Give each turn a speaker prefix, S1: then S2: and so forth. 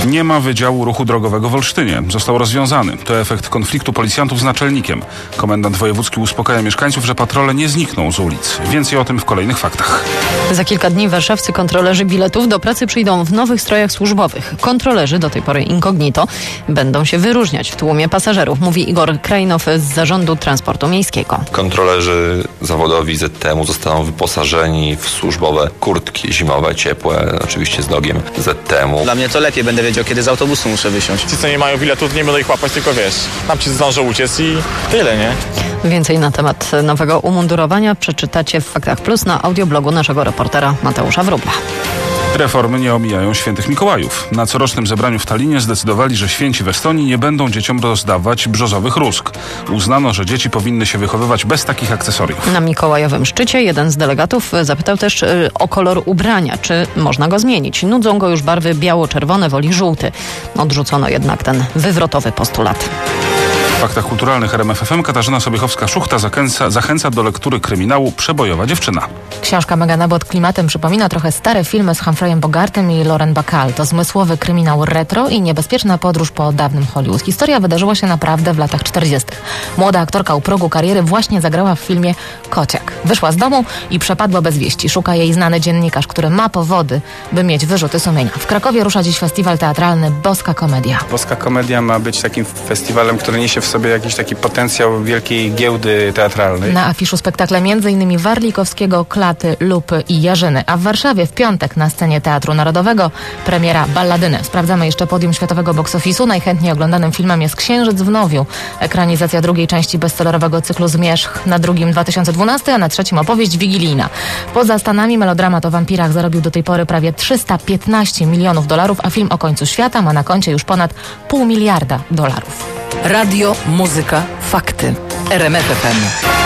S1: Nie ma Wydziału Ruchu Drogowego w Olsztynie. Został rozwiązany. To efekt konfliktu policjantów z naczelnikiem. Komendant wojewódzki uspokaja mieszkańców, że patrole nie znikną z ulic. Więcej o tym w kolejnych faktach.
S2: Za kilka dni warszawscy kontrolerzy biletów do pracy przyjdą w nowych strojach służbowych. Kontrolerzy, do tej pory incognito, będą się wyróżniać w tłumie pasażerów, mówi Igor Krajnow z Zarządu Transportu Miejskiego.
S3: Kontrolerzy zawodowi ZTM-u zostaną wyposażeni w służbowe kurtki zimowe, ciepłe, oczywiście z logiem ZTM-u.
S4: Dla mnie to lepiej, będę wiedział, kiedy z autobusu muszę wysiąść.
S5: Ci, co nie mają biletów, nie będą ich łapać, tylko tam ci zdążą uciec i tyle, nie?
S2: Więcej na temat nowego umundurowania przeczytacie w Faktach Plus na audioblogu naszego reportera Mateusza Wróbla.
S1: Reformy nie omijają świętych Mikołajów. Na corocznym zebraniu w Tallinie zdecydowali, że święci w Estonii nie będą dzieciom rozdawać brzozowych rózg. Uznano, że dzieci powinny się wychowywać bez takich akcesoriów. Na mikołajowym szczycie jeden z delegatów zapytał też o kolor ubrania, czy można go zmienić. Nudzą go już barwy biało-czerwone, woli żółty. Odrzucono jednak ten wywrotowy postulat. W Faktach Kulturalnych RMF FM Katarzyna Sobiechowska-Szuchta zachęca do lektury kryminału Przebojowa dziewczyna.
S6: Książka mega nabot klimatem przypomina trochę stare filmy z Humphreyem Bogartym i Lauren Bacall. To zmysłowy kryminał retro i niebezpieczna podróż po dawnym Hollywood. Historia wydarzyła się naprawdę w latach 40. Młoda aktorka u progu kariery właśnie zagrała w filmie Kociak. Wyszła z domu i przepadła bez wieści. Szuka jej znany dziennikarz, który ma powody, by mieć wyrzuty sumienia. W Krakowie rusza dziś festiwal teatralny Boska Komedia.
S7: Boska Komedia ma być takim festiwalem, który niesie w sobie jakiś taki potencjał wielkiej giełdy teatralnej.
S6: Na afiszu spektakle m.in. Warlikowskiego, Klaty, Lupy i Jarzyny, a w Warszawie w piątek na scenie Teatru Narodowego premiera Balladyny. Sprawdzamy jeszcze podium światowego box office'u. Najchętniej oglądanym filmem jest Księżyc w Nowiu. Ekranizacja drugiej części bestsellerowego cyklu Zmierzch, na drugim 2012, a na trzecim opowieść wigilijna. Poza Stanami melodramat o wampirach zarobił do tej pory prawie $315 milionów, a film o końcu świata ma na koncie już ponad $500 miliona.
S8: Radio, muzyka, fakty. RMF FM.